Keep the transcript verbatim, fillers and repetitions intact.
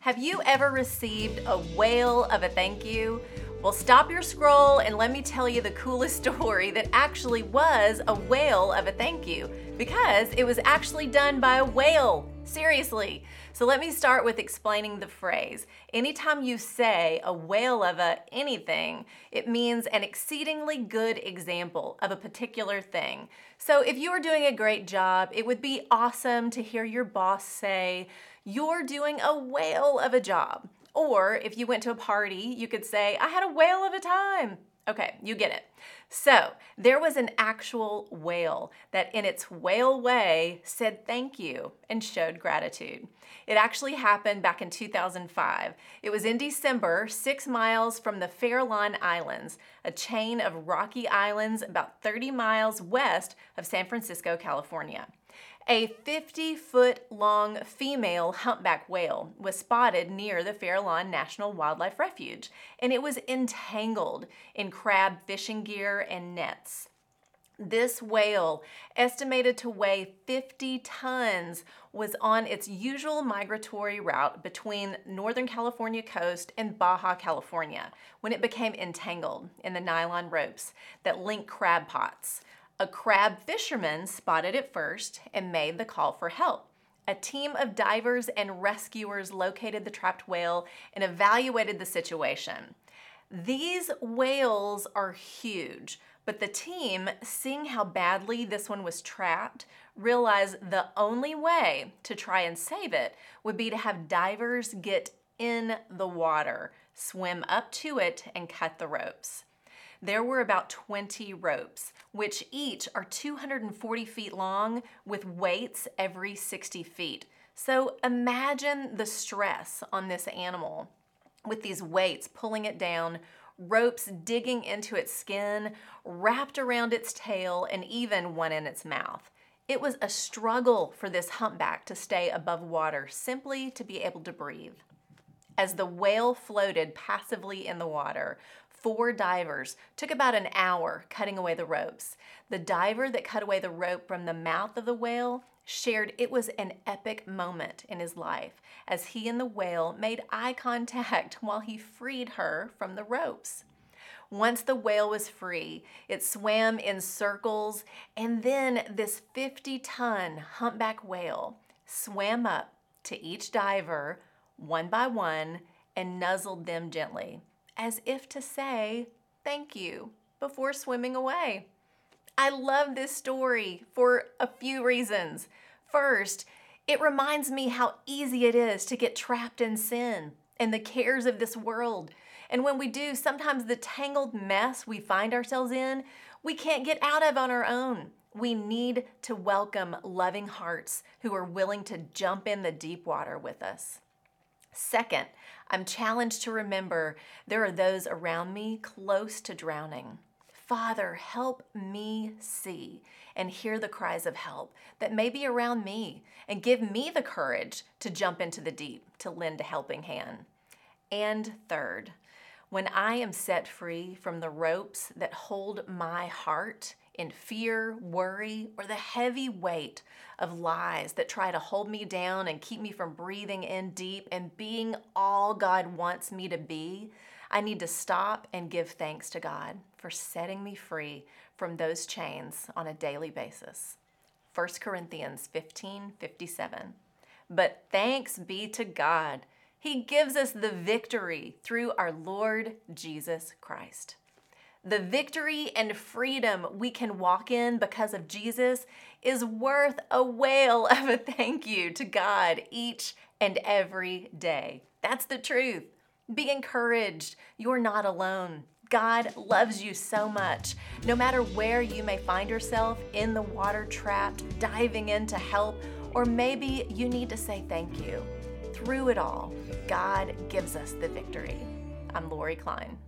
Have you ever received a whale of a thank you? Well, stop your scroll and let me tell you the coolest story that actually was a whale of a thank you, because it was actually done by a whale. Seriously. So let me start with explaining the phrase. Anytime you say a whale of a anything, it means an exceedingly good example of a particular thing. So if you are doing a great job, it would be awesome to hear your boss say, "You're doing a whale of a job." Or if you went to a party, you could say, "I had a whale of a time." Okay, you get it. So there was an actual whale that in its whale way said thank you and showed gratitude. It actually happened back in two thousand five. It was in December, six miles from the Farallon Islands, a chain of rocky islands about thirty miles west of San Francisco, California. A fifty-foot-long female humpback whale was spotted near the Farallon National Wildlife Refuge, and it was entangled in crab fishing gear and nets. This whale, estimated to weigh fifty tons, was on its usual migratory route between Northern California coast and Baja California when it became entangled in the nylon ropes that link crab pots. A crab fisherman spotted it first and made the call for help. A team of divers and rescuers located the trapped whale and evaluated the situation. These whales are huge, but the team, seeing how badly this one was trapped, realized the only way to try and save it would be to have divers get in the water, swim up to it, and cut the ropes. There were about twenty ropes, which each are two hundred forty feet long with weights every sixty feet. So imagine the stress on this animal with these weights pulling it down, ropes digging into its skin, wrapped around its tail, and even one in its mouth. It was a struggle for this humpback to stay above water simply to be able to breathe. As the whale floated passively in the water, four divers took about an hour cutting away the ropes. The diver that cut away the rope from the mouth of the whale shared it was an epic moment in his life as he and the whale made eye contact while he freed her from the ropes. Once the whale was free, it swam in circles, and then this fifty-ton humpback whale swam up to each diver one by one and nuzzled them gently, as if to say thank you before swimming away. I love this story for a few reasons. First, it reminds me how easy it is to get trapped in sin and the cares of this world. And when we do, sometimes the tangled mess we find ourselves in, we can't get out of on our own. We need to welcome loving hearts who are willing to jump in the deep water with us. Second, I'm challenged to remember there are those around me close to drowning. Father, help me see and hear the cries of help that may be around me, and give me the courage to jump into the deep to lend a helping hand. And third, when I am set free from the ropes that hold my heart in fear, worry, or the heavy weight of lies that try to hold me down and keep me from breathing in deep and being all God wants me to be, I need to stop and give thanks to God for setting me free from those chains on a daily basis. First Corinthians fifteen fifty-seven. But thanks be to God, He gives us the victory through our Lord Jesus Christ. The victory and freedom we can walk in because of Jesus is worth a whale of a thank you to God each and every day. That's the truth. Be encouraged. You're not alone. God loves you so much. No matter where you may find yourself in the water trapped, diving in to help, or maybe you need to say thank you. Through it all, God gives us the victory. I'm Lori Klein.